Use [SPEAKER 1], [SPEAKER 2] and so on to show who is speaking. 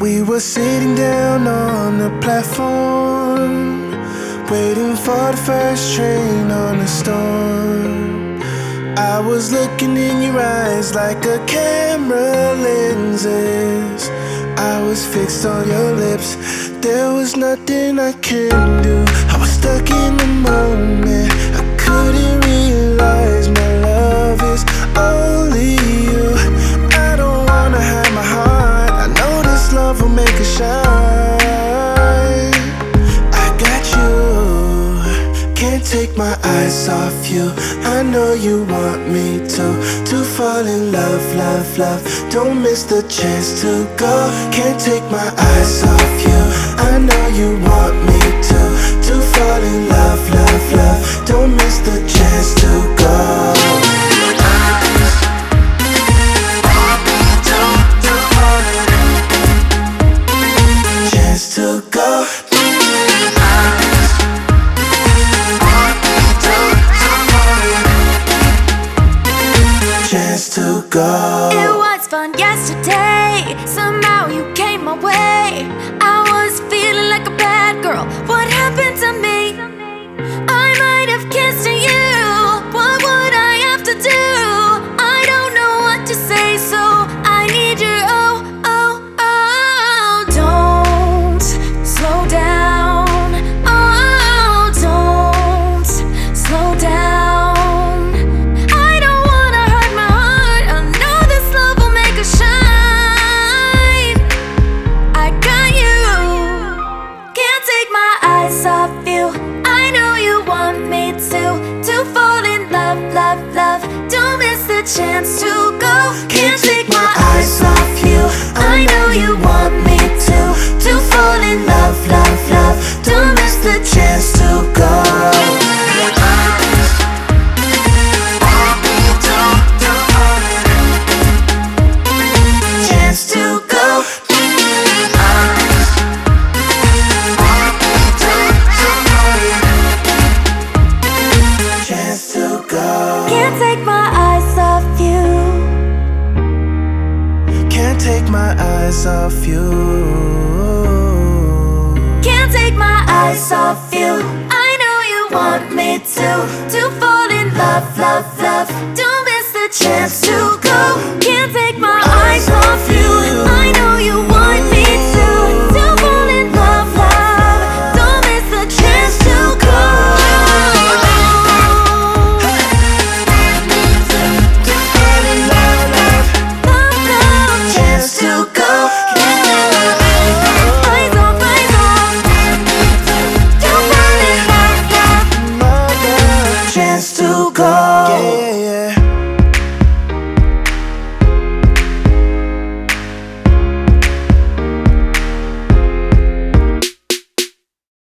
[SPEAKER 1] We were sitting down on the platform, waiting for the first train on the storm. I was looking in your eyes like a camera lenses. I was fixed on your lips, there was nothing I could do. I was stuck in the moment, I couldn't realize my love is only you. I don't wanna hide my heart, I know this love will make it shine. I got you, can't take my eyes off you. I know you want me to fall in love, love, love. Don't miss the chance to go. Can't take my eyes off you. I know you want me to fall in love, love, love. Don't miss the chance to go. Chance to go. Chance to go.
[SPEAKER 2] It was fun yesterday, somehow you came my way. I was feeling like a bad girl, what happened to me? I might have kissed you, what would I have to do? I don't know what to say, so I need you. Oh, oh, oh, don't slow down. Oh, don't slow down. I don't wanna hurt my heart, I know this love will make it shine. I got you, can't take my eyes off you. I know you want me to fall in love, love, love. Don't miss the chance to go. Can't take my eyes off you. I know you want me to fall in love, love, love. Don't miss the chance to go. Chance to go.
[SPEAKER 1] Chance to go.
[SPEAKER 2] Can't take my eyes off you.
[SPEAKER 1] Can't take my eyes off you.
[SPEAKER 2] Can't take my eyes off you. I know you want me to fall in love, love, love. Don't miss the chance to go. Can't take my eyes off you. I know you want me to fall in love, love. Don't miss the chance to go. Love, love, chance to go. Eyes off, eyes off. Don't fall in love, love.
[SPEAKER 1] Chance to go.